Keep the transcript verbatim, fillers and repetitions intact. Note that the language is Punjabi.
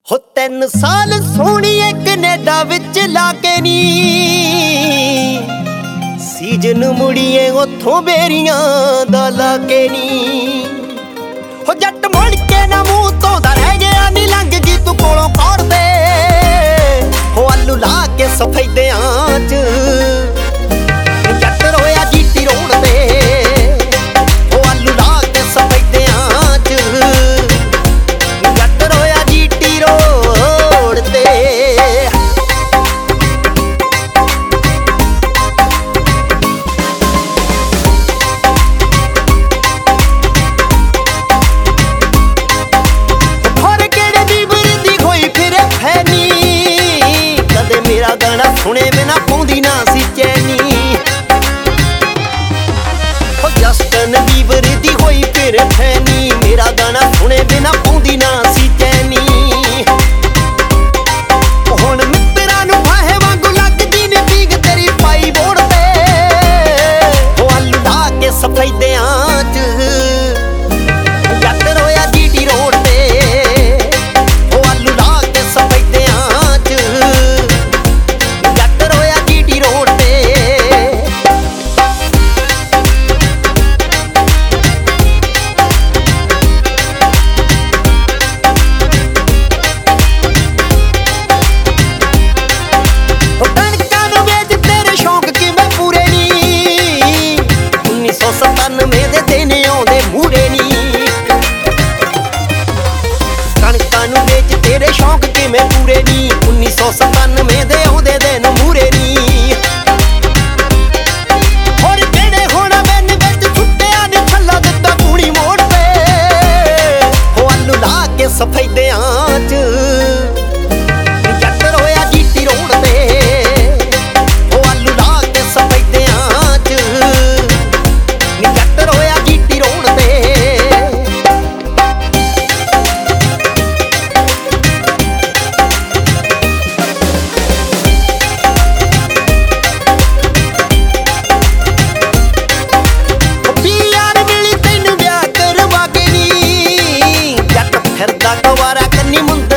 ਹੋ ਤਿੰਨ ਸਾल ਸੋਹਣੀਏ ਕੈਨੇਡਾ ਵਿੱਚ ਲਾ ਕੇ ਨੀ ਸੀਜਨ ਮੁੜੀਏ ਉੱਥੋਂ ਬੇਰੀਆਂ ਦਾ ਲਾ ਕੇ ਨੀ ਹੋ ਜੱਟ ਮੁੜ ਕੇ ਨਾ ਮੂੰਹ ਧੋਦਾ ਰਹਿ ਗਿਆ ਨੀ ਲੰਘ ਗਈ ਤੂੰ ਕੋਲੋਂ ਕੌੜ ਦੇ ਹੋ ਆਲੂ ਲਾ ਕੇ ਸਫੈਦਿਆਂ ਚ ਜੱਟ ਰੋਇਆ ਜੀਟੀ ਰੋਡ ਤੇ ਹੋ ਆਲੂ ਲਾ ਕੇ ਸਫੈਦਿਆਂ ਚ ਜੱਟ ਰੋਇਆ ਜੀਟੀ ਰੋਡ ਤੇ ਗਾਣਾ ਸੁਣੇ ਬਿਨਾ ਪਾਉਂਦੀ ਨਾ ਸੀ ਚੈਨੀ ਹੋ ਜਸਟਨ ਬੀਬਰ ਦੀ ਹੋਈ ਫਿਰ ਫੈਨੀ ਮੇਰਾ ਗਾਣਾ ਸੁਣੇ ਬਿਨਾ ਪਾਉਂਦੀ ਨਾ ਸੀ ਚੈਨੀ ਹੁਣ ਮਿੱਤਰਾਂ ਨੂੰ ਫਾਹੇ ਵਾਂਗੂ ਲੱਗਦੀ ਨੀ ਪੀਗ ਤੇਰੀ ਪਾਈ ਬੋੜ ਤੇ ਹੋ ਆਲੂ ਲਾ ਕੇ ਸਫੈਦਿਆਂ ਚ ਜੱਟ ਰੋਇਆ ਜੀਟੀ ਰੋਡ ਤੇ ਹੋ ਆਲੂ ਲਾ ਕੇ ਸਫੈਦਿਆਂ ਚ ਸਤਾਨਵੇਂ ਦੇ ਦਿਨ ਆਉਂਦੇ ਮੂਰੇ ਨੀ ਕਣਕਾਂ ਨੂੰ ਵੇਚ ਤੇਰੇ ਸ਼ੌਂਕ ਕਿਵੇਂ ਪੂਰੇ ਨੀ ਉੱਨੀ ਸੌ ਸਤਾਨਵੇਂ ਦੇ ਆਉਂਦੇ ਦਿਨ ਮੂਰੇ ਨੀ ਹੋਰ ਜਿਹੜੇ ਹੁਣ ਬਿੰਨ ਵਿੱਚ ਛੁੱਟਿਆ ਨੀ ਛੱਲਾ ਦਿੱਤਾ ਕੂਣੀ ਮੋੜ ਤੇ ਹੋ ਆਲੂ ਲਾ ਕੇ ਸਫੈਦਿਆਂ ਚ ਜੱਟ ਰੋਇਆ ਜੀਟੀ ਰੋਡ ਤੇ ਹੋ ਆਲੂ ਲਾ ਕੇ ਸਫੈਦਿਆਂ ਚ ਫਿਰਦਾ ਗਵਾਰਾ ਕੰਨੀ ਮੁੰਦ